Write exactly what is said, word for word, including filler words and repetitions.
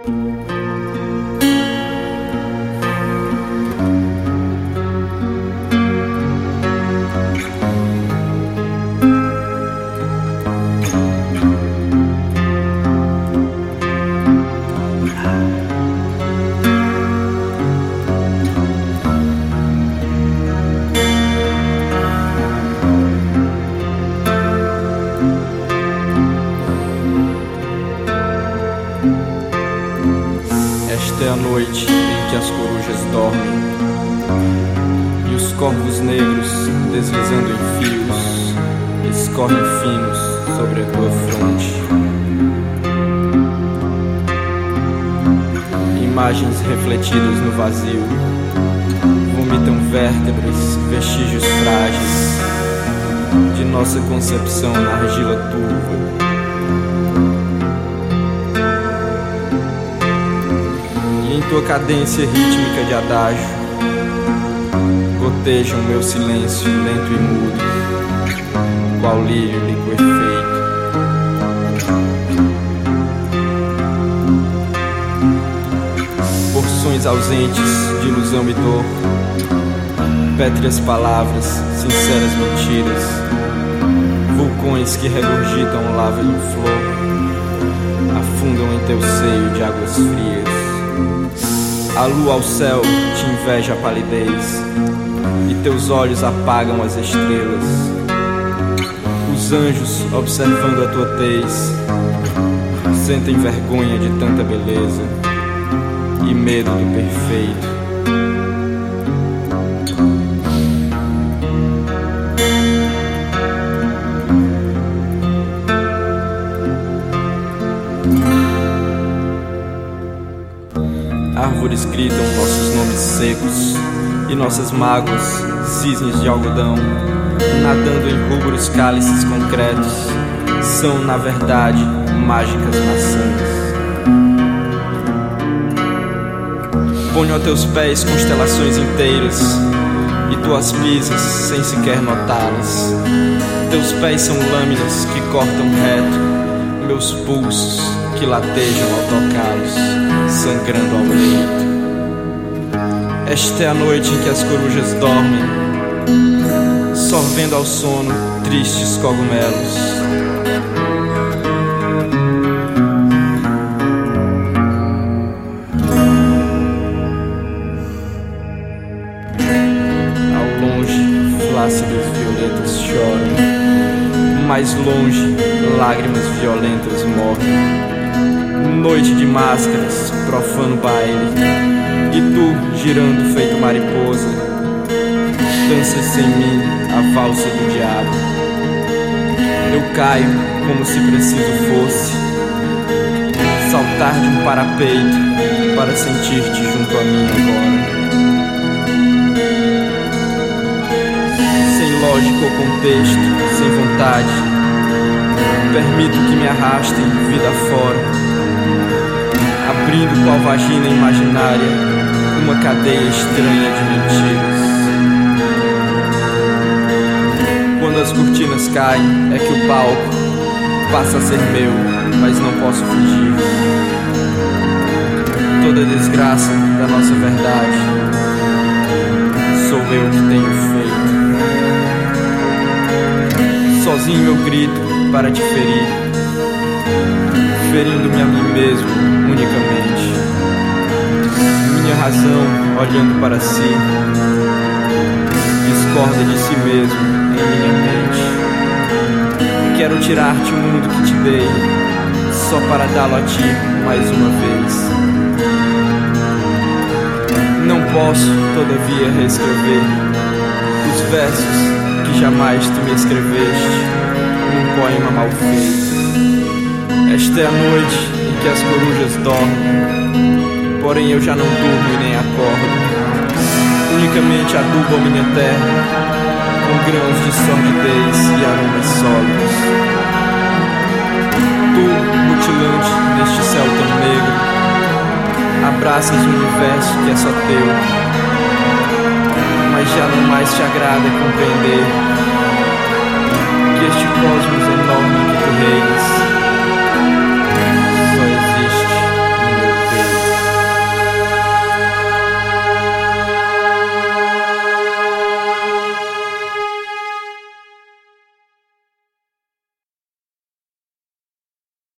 Esta é a noite em que as corujas dormem e os corvos negros, deslizando em fios, escorrem finos sobre a tua fronte. Imagens refletidas no vazio vomitam vértebras, vestígios frágeis de nossa concepção na argila turva. Em tua cadência rítmica de adágio gotejam meu silêncio lento e mudo, qual lírio liquefeito. Porções ausentes de ilusão e dor, pétreas palavras, sinceras mentiras, vulcões que regurgitam lava em flor, afundam em teu seio de águas frias. A lua ao céu te inveja a palidez, e teus olhos apagam as estrelas. Os anjos, observando a tua tez, sentem vergonha de tanta beleza e medo do perfeito. Árvores gritam nossos nomes secos e nossas mágoas, cisnes de algodão, nadando em rubros cálices concretos, são, na verdade, mágicas maçãs. Ponho a teus pés constelações inteiras e tu as pisas sem sequer notá-las. Teus pés são lâminas que cortam reto meus pulsos que latejam ao tocá-los, sangrando ao leito. Esta é a noite em que as corujas dormem, sorvendo ao sono tristes cogumelos. Ao longe, flácidas violetas choram, mais longe, lágrimas violentas morrem. Noite de máscaras, profano baile, e tu, girando feito mariposa, danças sem mim a valsa do diabo. Eu caio como se preciso fosse saltar de um parapeito para sentir-te junto a mim agora. Sem lógica ou contexto, sem vontade, permito que me arrastem vida fora, abrindo qual vagina imaginária uma cadeia estranha de mentiras. Quando as cortinas caem, é que o palco passa a ser meu, mas não posso fugir. Toda a desgraça da nossa verdade sou eu que tenho feito. Sozinho eu grito para te ferir, ferindo-me a mim mesmo unicamente. Minha razão, olhando para si, discorda de si mesmo em minha mente. Quero tirar-te o mundo que te dei, só para dá-lo a ti mais uma vez. Não posso, todavia, reescrever os versos que jamais tu me escreveste num poema mal feito. Esta é a noite em que as corujas dormem, porém eu já não durmo e nem acordo. Unicamente adubo a minha terra com grãos de sordidez e aromas sólidos. Tu, mutilante neste céu tão negro, abraças o universo que é só teu, mas já não mais te agrada compreender que este cosmos enorme que tu reinas